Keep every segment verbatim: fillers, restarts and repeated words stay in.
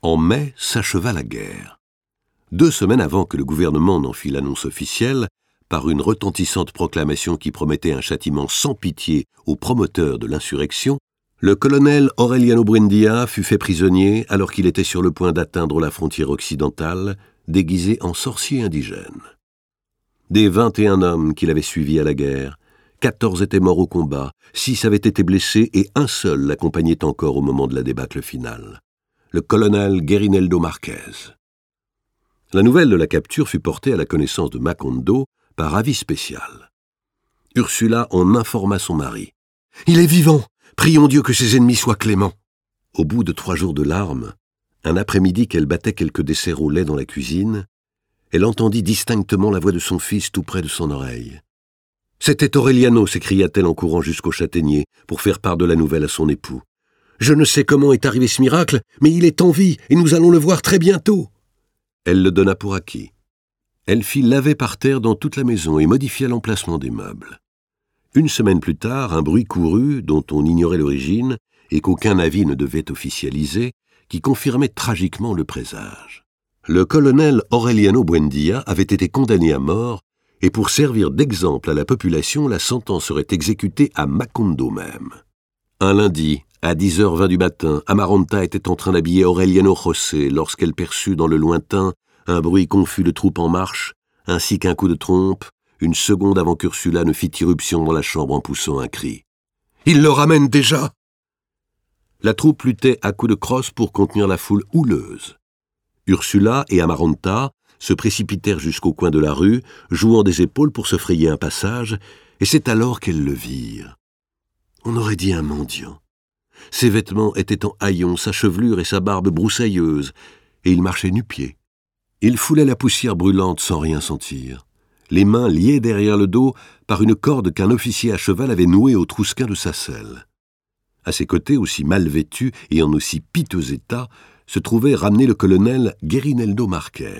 En mai s'acheva la guerre. Deux semaines avant que le gouvernement n'en fît l'annonce officielle, par une retentissante proclamation qui promettait un châtiment sans pitié aux promoteurs de l'insurrection, le colonel Aureliano Buendia fut fait prisonnier alors qu'il était sur le point d'atteindre la frontière occidentale, déguisé en sorcier indigène. Des vingt et un hommes qu'il avait suivis à la guerre, quatorze étaient morts au combat, six avaient été blessés et un seul l'accompagnait encore au moment de la débâcle finale, le colonel Guerineldo Marquez. La nouvelle de la capture fut portée à la connaissance de Macondo par avis spécial. Ursula en informa son mari. « Il est vivant! Prions Dieu que ses ennemis soient cléments !» Au bout de trois jours de larmes, un après-midi qu'elle battait quelques desserts au lait dans la cuisine, elle entendit distinctement la voix de son fils tout près de son oreille. « C'était Aureliano !» s'écria-t-elle en courant jusqu'au châtaignier pour faire part de la nouvelle à son époux. « Je ne sais comment est arrivé ce miracle, mais il est en vie et nous allons le voir très bientôt !» Elle le donna pour acquis. Elle fit laver par terre dans toute la maison et modifia l'emplacement des meubles. Une semaine plus tard, un bruit courut, dont on ignorait l'origine et qu'aucun avis ne devait officialiser, qui confirmait tragiquement le présage. Le colonel Aureliano Buendia avait été condamné à mort et pour servir d'exemple à la population, la sentence serait exécutée à Macondo même. Un lundi, à dix heures vingt du matin, Amaranta était en train d'habiller Aureliano José lorsqu'elle perçut dans le lointain un bruit confus de troupes en marche, ainsi qu'un coup de trompe, une seconde avant qu'Ursula ne fît irruption dans la chambre en poussant un cri. « Il le ramène déjà !» La troupe luttait à coups de crosse pour contenir la foule houleuse. Ursula et Amaranta se précipitèrent jusqu'au coin de la rue, jouant des épaules pour se frayer un passage, et c'est alors qu'elles le virent. On aurait dit un mendiant. Ses vêtements étaient en haillons, sa chevelure et sa barbe broussailleuse, et il marchait nu-pieds. Il foulait la poussière brûlante sans rien sentir, les mains liées derrière le dos par une corde qu'un officier à cheval avait nouée au trousquin de sa selle. À ses côtés, aussi mal vêtu et en aussi piteux état, se trouvait ramené le colonel Guerineldo Marquez.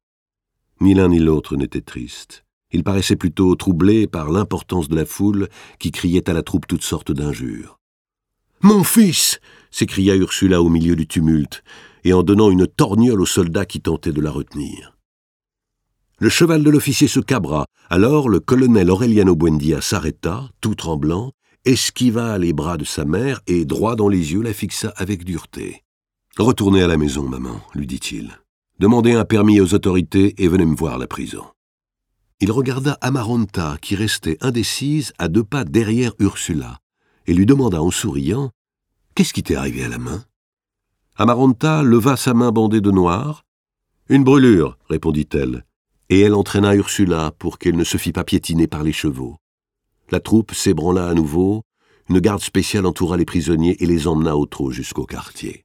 Ni l'un ni l'autre n'était triste. Il paraissait plutôt troublé par l'importance de la foule qui criait à la troupe toutes sortes d'injures. « Mon fils !» s'écria Ursula au milieu du tumulte, et en donnant une torgnole aux soldats qui tentaient de la retenir. Le cheval de l'officier se cabra, alors le colonel Aureliano Buendia s'arrêta, tout tremblant, esquiva les bras de sa mère et, droit dans les yeux, la fixa avec dureté. « Retournez à la maison, maman, » lui dit-il. « Demandez un permis aux autorités et venez me voir à la prison. » Il regarda Amaranta, qui restait indécise à deux pas derrière Ursula, et lui demanda en souriant « Qu'est-ce qui t'est arrivé à la main ?» Amaranta leva sa main bandée de noir. « Une brûlure, » répondit-elle, et elle entraîna Ursula pour qu'elle ne se fît pas piétiner par les chevaux. La troupe s'ébranla à nouveau, une garde spéciale entoura les prisonniers et les emmena au trot jusqu'au quartier.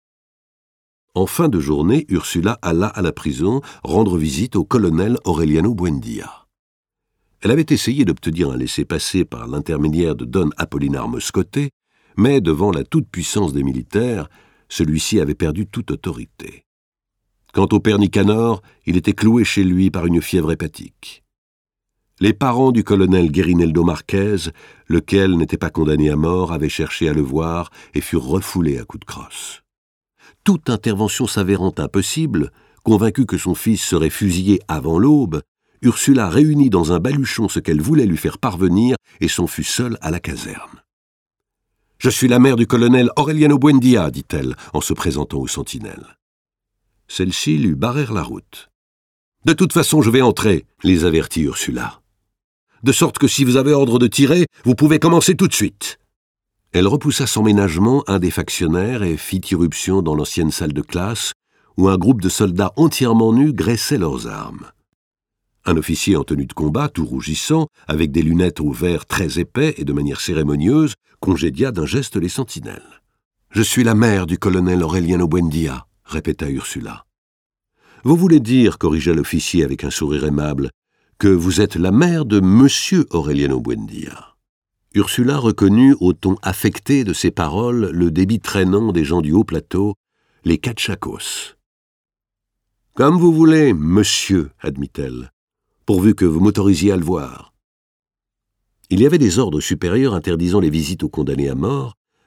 En fin de journée, Ursula alla à la prison rendre visite au colonel Aureliano Buendia. Elle avait essayé d'obtenir un laissez-passer par l'intermédiaire de Don Apolinar Moscoté, mais devant la toute-puissance des militaires, celui-ci avait perdu toute autorité. Quant au père Nicanor, il était cloué chez lui par une fièvre hépatique. Les parents du colonel Guerineldo Marquez, lequel n'était pas condamné à mort, avaient cherché à le voir et furent refoulés à coups de crosse. Toute intervention s'avérant impossible, convaincue que son fils serait fusillé avant l'aube, Ursula réunit dans un baluchon ce qu'elle voulait lui faire parvenir et s'en fut seule à la caserne. « Je suis la mère du colonel Aureliano Buendia, dit-elle, en se présentant aux sentinelles. Celles-ci lui barrèrent la route. « De toute façon, je vais entrer, » les avertit Ursula. « De sorte que si vous avez ordre de tirer, vous pouvez commencer tout de suite. » Elle repoussa sans ménagement un des factionnaires et fit irruption dans l'ancienne salle de classe, où un groupe de soldats entièrement nus graissaient leurs armes. Un officier en tenue de combat, tout rougissant, avec des lunettes au verre très épais et de manière cérémonieuse, congédia d'un geste les sentinelles. « Je suis la mère du colonel Aureliano Buendia, » répéta Ursula. « Vous voulez dire, » corrigea l'officier avec un sourire aimable, « que vous êtes la mère de Monsieur Aureliano Buendia. » Ursula reconnut au ton affecté de ses paroles le débit traînant des gens du haut plateau, les Catchacos. « Comme vous voulez, monsieur, » admit-elle, « pourvu que vous m'autorisiez à le voir. » Il y avait des ordres supérieurs interdisant les visites aux condamnés à mort,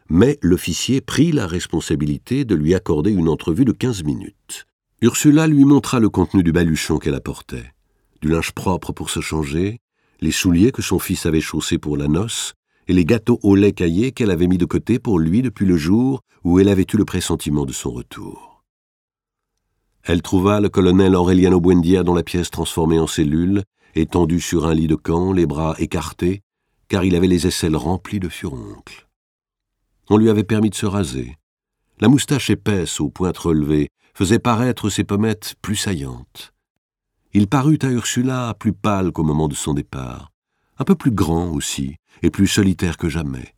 mais l'officier prit la responsabilité de lui accorder une entrevue de quinze minutes. Ursula lui montra le contenu du baluchon qu'elle apportait. Du linge propre pour se changer, les souliers que son fils avait chaussés pour la noce, et les gâteaux au lait caillé qu'elle avait mis de côté pour lui depuis le jour où elle avait eu le pressentiment de son retour. Elle trouva le colonel Aureliano Buendia dans la pièce transformée en cellule, étendu sur un lit de camp, les bras écartés, car il avait les aisselles remplies de furoncles. On lui avait permis de se raser. La moustache épaisse aux pointes relevées faisait paraître ses pommettes plus saillantes. Il parut à Ursula plus pâle qu'au moment de son départ, un peu plus grand aussi, et plus solitaire que jamais.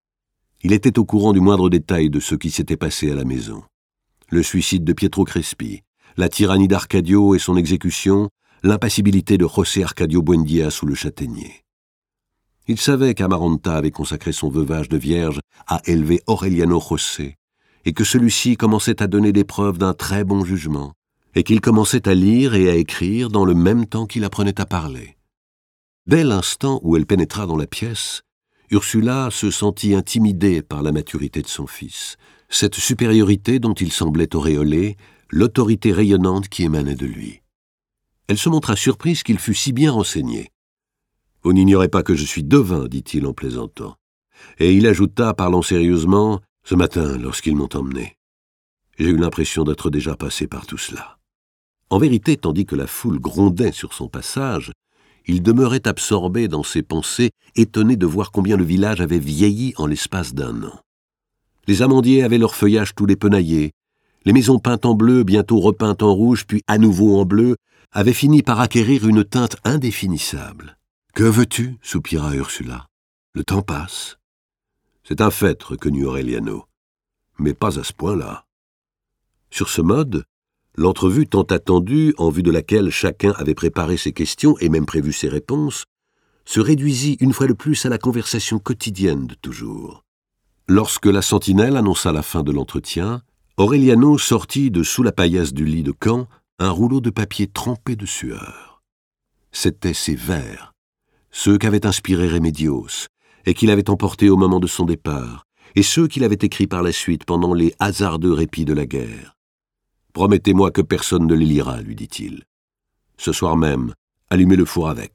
Il était au courant du moindre détail de ce qui s'était passé à la maison. Le suicide de Pietro Crespi, la tyrannie d'Arcadio et son exécution, l'impassibilité de José Arcadio Buendia sous le châtaignier. Il savait qu'Amaranta avait consacré son veuvage de vierge à élever Aureliano José, et que celui-ci commençait à donner des preuves d'un très bon jugement, et qu'il commençait à lire et à écrire dans le même temps qu'il apprenait à parler. Dès l'instant où elle pénétra dans la pièce, Ursula se sentit intimidée par la maturité de son fils, cette supériorité dont il semblait auréolé, l'autorité rayonnante qui émanait de lui. Elle se montra surprise qu'il fût si bien renseigné. « Vous n'ignorez pas que je suis devin, dit-il en plaisantant. » Et il ajouta, parlant sérieusement, « Ce matin, lorsqu'ils m'ont emmené, j'ai eu l'impression d'être déjà passé par tout cela. » En vérité, tandis que la foule grondait sur son passage, il demeurait absorbé dans ses pensées, étonné de voir combien le village avait vieilli en l'espace d'un an. Les amandiers avaient leur feuillage tout dépenaillé, les maisons peintes en bleu, bientôt repeintes en rouge, puis à nouveau en bleu, avaient fini par acquérir une teinte indéfinissable. « Que veux-tu » soupira Ursula. « Le temps passe. » « C'est un fait, reconnut Aureliano, mais pas à ce point-là. » Sur ce mode, l'entrevue tant attendue, en vue de laquelle chacun avait préparé ses questions et même prévu ses réponses, se réduisit une fois de plus à la conversation quotidienne de toujours. Lorsque la sentinelle annonça la fin de l'entretien, Aureliano sortit de sous la paillasse du lit de camp un rouleau de papier trempé de sueur. C'étaient ses vers, ceux qu'avait inspirés Remedios, et qu'il avait emportés au moment de son départ, et ceux qu'il avait écrits par la suite pendant les hasardeux répits de la guerre. « Promettez-moi que personne ne les lira, lui dit-il. Ce soir même, allumez le four avec. »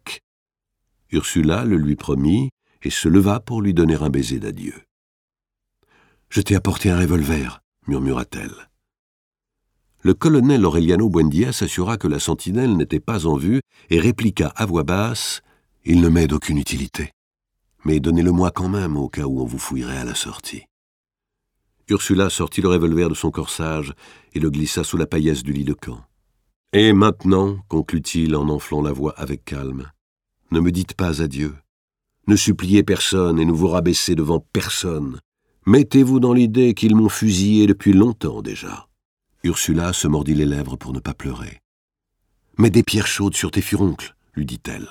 Ursula le lui promit et se leva pour lui donner un baiser d'adieu. « Je t'ai apporté un revolver, » murmura-t-elle. Le colonel Aureliano Buendia s'assura que la sentinelle n'était pas en vue et répliqua à voix basse « Il ne m'est d'aucune utilité. Mais donnez-le-moi quand même au cas où on vous fouillerait à la sortie. » Ursula sortit le revolver de son corsage et le glissa sous la paillasse du lit de camp. « Et maintenant, conclut-il en enflant la voix avec calme, ne me dites pas adieu. Ne suppliez personne et ne vous rabaissez devant personne. Mettez-vous dans l'idée qu'ils m'ont fusillé depuis longtemps déjà. » Ursula se mordit les lèvres pour ne pas pleurer. « Mets des pierres chaudes sur tes furoncles, » lui dit-elle.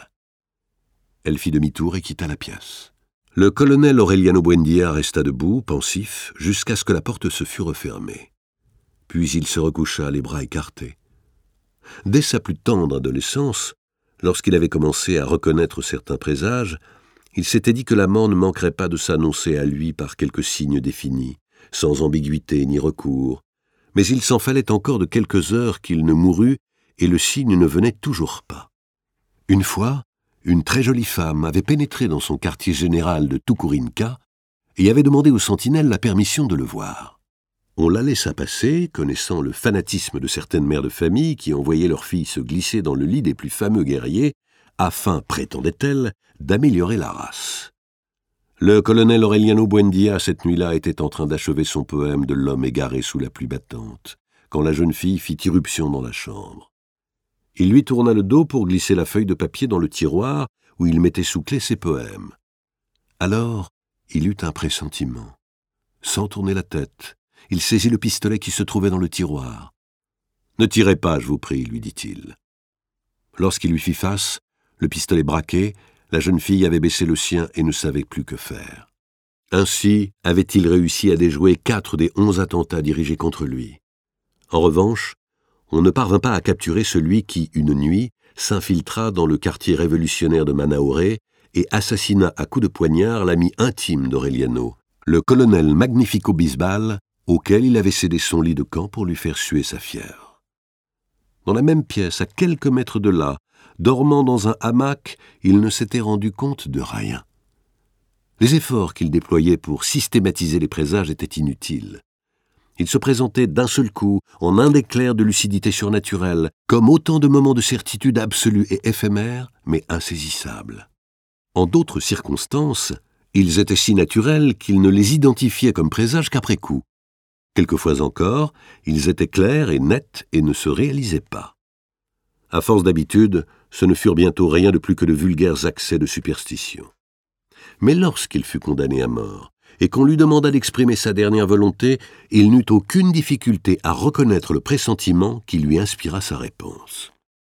Elle fit demi-tour et quitta la pièce. Le colonel Aureliano Buendia resta debout, pensif, jusqu'à ce que la porte se fût refermée. Puis il se recoucha, les bras écartés. Dès sa plus tendre adolescence, lorsqu'il avait commencé à reconnaître certains présages, il s'était dit que la mort ne manquerait pas de s'annoncer à lui par quelques signes définis, sans ambiguïté ni recours, mais il s'en fallait encore de quelques heures qu'il ne mourût, et le signe ne venait toujours pas. Une fois, une très jolie femme avait pénétré dans son quartier général de Tucurinca et avait demandé aux sentinelles la permission de le voir. On la laissa passer, connaissant le fanatisme de certaines mères de famille qui envoyaient leurs filles se glisser dans le lit des plus fameux guerriers, afin, prétendait-elle, d'améliorer la race. Le colonel Aureliano Buendia, cette nuit-là, était en train d'achever son poème de l'homme égaré sous la pluie battante, quand la jeune fille fit irruption dans la chambre. Il lui tourna le dos pour glisser la feuille de papier dans le tiroir où il mettait sous clé ses poèmes. Alors, il eut un pressentiment. Sans tourner la tête, il saisit le pistolet qui se trouvait dans le tiroir. « Ne tirez pas, je vous prie, » lui dit-il. Lorsqu'il lui fit face, le pistolet braqué, la jeune fille avait baissé le sien et ne savait plus que faire. Ainsi avait-il réussi à déjouer quatre des onze attentats dirigés contre lui. En revanche, on ne parvint pas à capturer celui qui, une nuit, s'infiltra dans le quartier révolutionnaire de Manaure et assassina à coups de poignard l'ami intime d'Aureliano, le colonel Magnifico Bisbal, auquel il avait cédé son lit de camp pour lui faire suer sa fièvre. Dans la même pièce, à quelques mètres de là, dormant dans un hamac, il ne s'était rendu compte de rien. Les efforts qu'il déployait pour systématiser les présages étaient inutiles. Ils se présentaient d'un seul coup, en un éclair de lucidité surnaturelle, comme autant de moments de certitude absolue et éphémère, mais insaisissables. En d'autres circonstances, ils étaient si naturels qu'il ne les identifiait comme présages qu'après coup. Quelquefois encore, ils étaient clairs et nets et ne se réalisaient pas. À force d'habitude, ce ne furent bientôt rien de plus que de vulgaires accès de superstition. Mais lorsqu'il fut condamné à mort, et qu'on lui demanda d'exprimer sa dernière volonté, il n'eut aucune difficulté à reconnaître le pressentiment qui lui inspira sa réponse.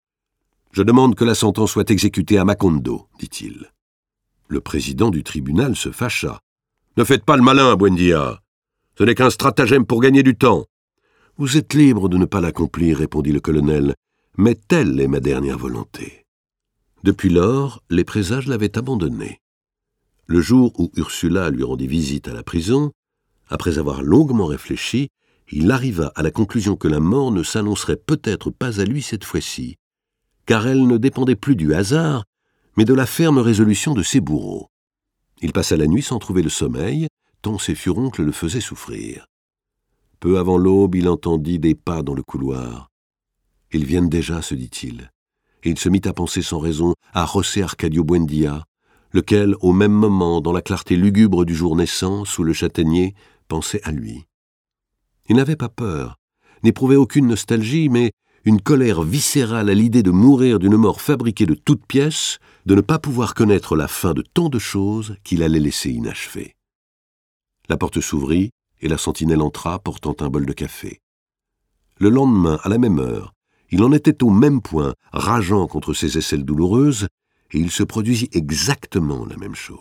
« Je demande que la sentence soit exécutée à Macondo, dit-il. Le président du tribunal se fâcha. « Ne faites pas le malin, Buendia. Ce n'est qu'un stratagème pour gagner du temps. »« Vous êtes libre de ne pas l'accomplir, répondit le colonel, mais telle est ma dernière volonté. » Depuis lors, les présages l'avaient abandonné. Le jour où Ursula lui rendit visite à la prison, après avoir longuement réfléchi, il arriva à la conclusion que la mort ne s'annoncerait peut-être pas à lui cette fois-ci, car elle ne dépendait plus du hasard, mais de la ferme résolution de ses bourreaux. Il passa la nuit sans trouver le sommeil, tant ses furoncles le faisaient souffrir. Peu avant l'aube, il entendit des pas dans le couloir. « Ils viennent déjà, se dit-il, et il se mit à penser sans raison à José Arcadio Buendia, lequel, au même moment, dans la clarté lugubre du jour naissant, sous le châtaignier, pensait à lui. Il n'avait pas peur, n'éprouvait aucune nostalgie, mais une colère viscérale à l'idée de mourir d'une mort fabriquée de toutes pièces, de ne pas pouvoir connaître la fin de tant de choses qu'il allait laisser inachevées. La porte s'ouvrit, et la sentinelle entra, portant un bol de café. Le lendemain, à la même heure, il en était au même point, rageant contre ses aisselles douloureuses, et il se produisit exactement la même chose.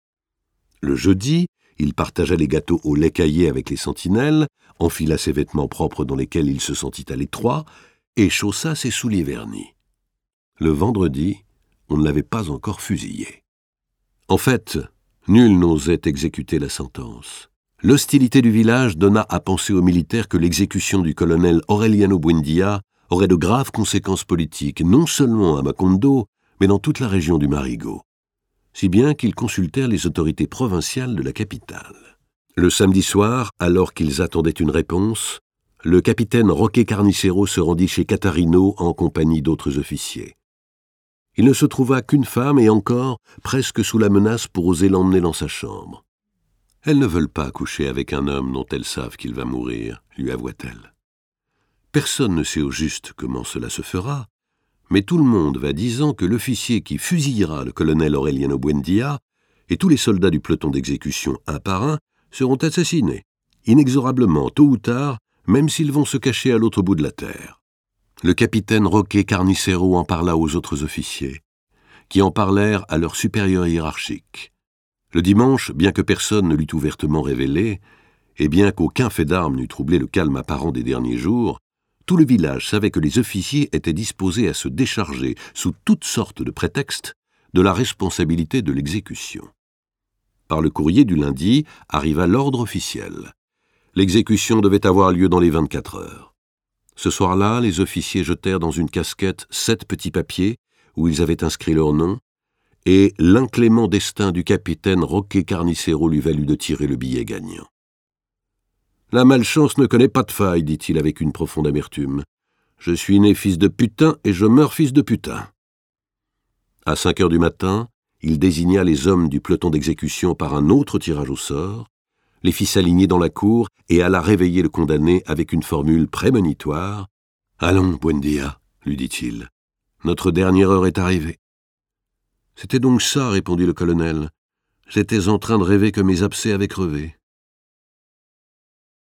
Le jeudi, il partagea les gâteaux au lait caillé avec les sentinelles, enfila ses vêtements propres dans lesquels il se sentit à l'étroit, et chaussa ses souliers vernis. Le vendredi, on ne l'avait pas encore fusillé. En fait, nul n'osait exécuter la sentence. L'hostilité du village donna à penser aux militaires que l'exécution du colonel Aureliano Buendia aurait de graves conséquences politiques, non seulement à Macondo, mais dans toute la région du Marigot, si bien qu'ils consultèrent les autorités provinciales de la capitale. Le samedi soir, alors qu'ils attendaient une réponse, le capitaine Roque Carnicero se rendit chez Catarino en compagnie d'autres officiers. Il ne se trouva qu'une femme, et encore, presque sous la menace pour oser l'emmener dans sa chambre. « Elles ne veulent pas coucher avec un homme dont elles savent qu'il va mourir, » lui avoua-t-elle. Personne ne sait au juste comment cela se fera, mais tout le monde va disant que l'officier qui fusillera le colonel Aureliano Buendia et tous les soldats du peloton d'exécution un par un seront assassinés, inexorablement, tôt ou tard, même s'ils vont se cacher à l'autre bout de la terre. Le capitaine Roque Carnicero en parla aux autres officiers, qui en parlèrent à leurs supérieurs hiérarchiques. Le dimanche, bien que personne ne l'eût ouvertement révélé, et bien qu'aucun fait d'armes n'eût troublé le calme apparent des derniers jours, tout le village savait que les officiers étaient disposés à se décharger, sous toutes sortes de prétextes, de la responsabilité de l'exécution. Par le courrier du lundi arriva l'ordre officiel. L'exécution devait avoir lieu dans les vingt-quatre heures. Ce soir-là, les officiers jetèrent dans une casquette sept petits papiers où ils avaient inscrit leur nom, et l'inclément destin du capitaine Roque Carnicero lui valut de tirer le billet gagnant. « La malchance ne connaît pas de faille, dit-il avec une profonde amertume. Je suis né fils de putain et je meurs fils de putain. » À cinq heures du matin, il désigna les hommes du peloton d'exécution par un autre tirage au sort, les fit s'aligner dans la cour et alla réveiller le condamné avec une formule prémonitoire. « Allons, Buendia, lui dit-il, notre dernière heure est arrivée. » « C'était donc ça, répondit le colonel. J'étais en train de rêver que mes abcès avaient crevé.